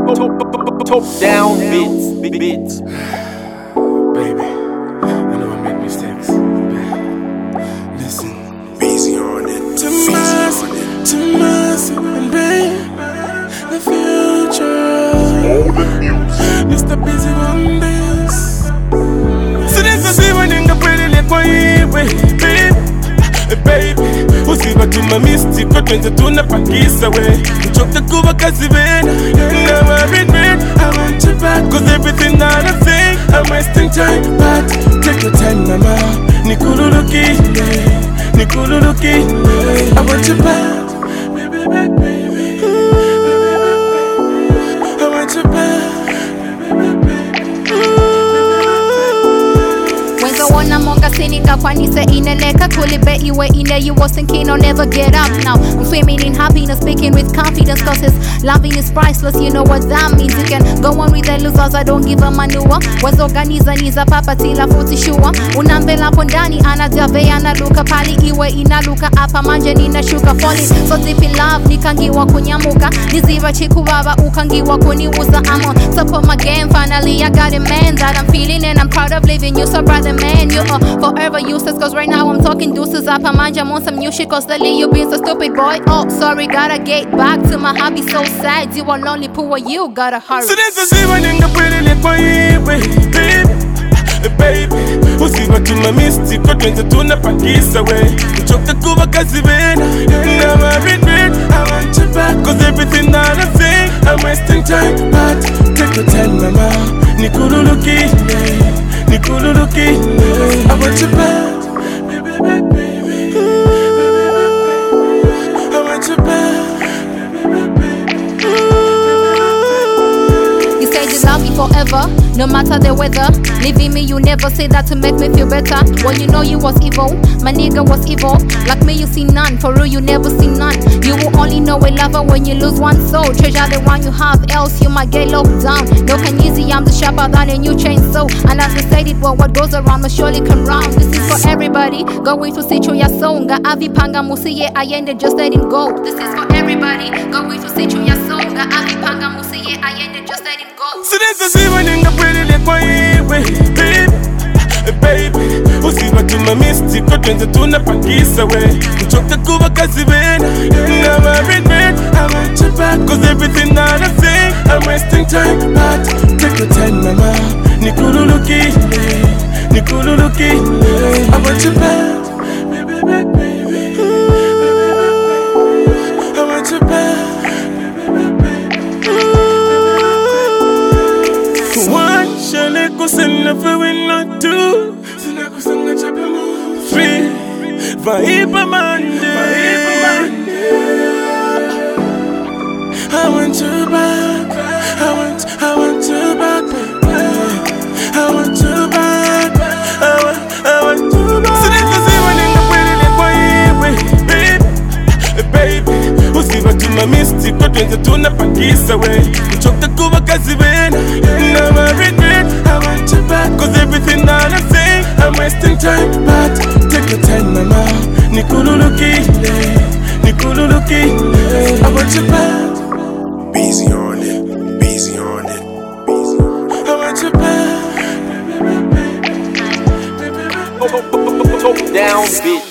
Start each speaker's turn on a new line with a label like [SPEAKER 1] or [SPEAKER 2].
[SPEAKER 1] Top down beats.
[SPEAKER 2] Baby, I know I made mistakes. Listen,
[SPEAKER 3] Easy on it.
[SPEAKER 2] to mercy, and babe, the future. Mr. Busy on this. So this is even in the pretty little baby, usiba tuma misti kwa twenze tunapakisa we uchoka kuwa kazi vena. Now I regret, I want you back, cause everything that I think I'm wasting time, but take your time mama. Nikululuki, I want you back, baby. I want you back,
[SPEAKER 4] Wanna monga sinika kwanise ineleka kulibe iwe ine you wasn't keen on never get up now. I'm swimming in happiness, speaking with confidence, cause his loving is priceless, you know what that means. You can go on with the losers, I don't give a manua. Wazoganiza niza papa tila futi shua. Unambela pondani anajave analuka pali iwe inaluka apa manje ninashuka falling so deep in love nikangiwa kunyamuka niziva chiku baba ukangiwa kuniuza. I'm on top of my game, finally I got a man that I'm feeling and I'm proud of living you, so brother man. You are forever useless, cause right now I'm talking deuces up. I'm on some new shit, cause lately you been so stupid, boy. Oh, sorry, gotta get back to my hobby, so sad. You are lonely, poor, you gotta hurry.
[SPEAKER 2] So this is even in the pretty baby, usiba tuma misti kwa twenze tunapakisa we uchoka kuwa kazi vena. Now I regret, I want you back, cause everything that I think I'm wasting time, but take your time mama. Nikululuki, I want you back, baby. I want you back, baby.
[SPEAKER 4] You said you love me forever, no matter the weather. Leaving me, you never say that to make me feel better. When you know you was evil, my nigga was evil. Like me, you see none, for real, you never see none. You will only know a lover when you lose one soul. Treasure the one you have, else you might get locked down. No can easy, I'm the sharper than a new chainsaw. And as I said it, well, what goes around must surely come round. This is for everybody, going to sit your songa. Avi panga musiye, I ended, just let him go. This is for everybody, going to sit your songa. Avi panga musiye, I ended, just let him go.
[SPEAKER 2] So this is even in the pretty baby, usiba tuma misti kwa twenze tunapakisa we uchoka kuwa kazi vena. Now I regret, I want you back, cause everything that I think I'm wasting time, but take your time mama. Nikululuki, I want you back, baby. I want you back, one shall kusena fewe not two. Sina kusanga chape mo free. Vaipa Monday. I want you back. I want you back, baby. I want you back. I want you back. So this is even in the baby. Usiba tuma misti kwa twenze tunapakisa we uchoka kuwa kazi vena. Now I regret, I want you back, cause everything that I think I'm wasting time, but take your time mama. Nikululuki, I want you back.
[SPEAKER 3] Easy on it. Easy on it.
[SPEAKER 2] I want you back.
[SPEAKER 1] Top down beats.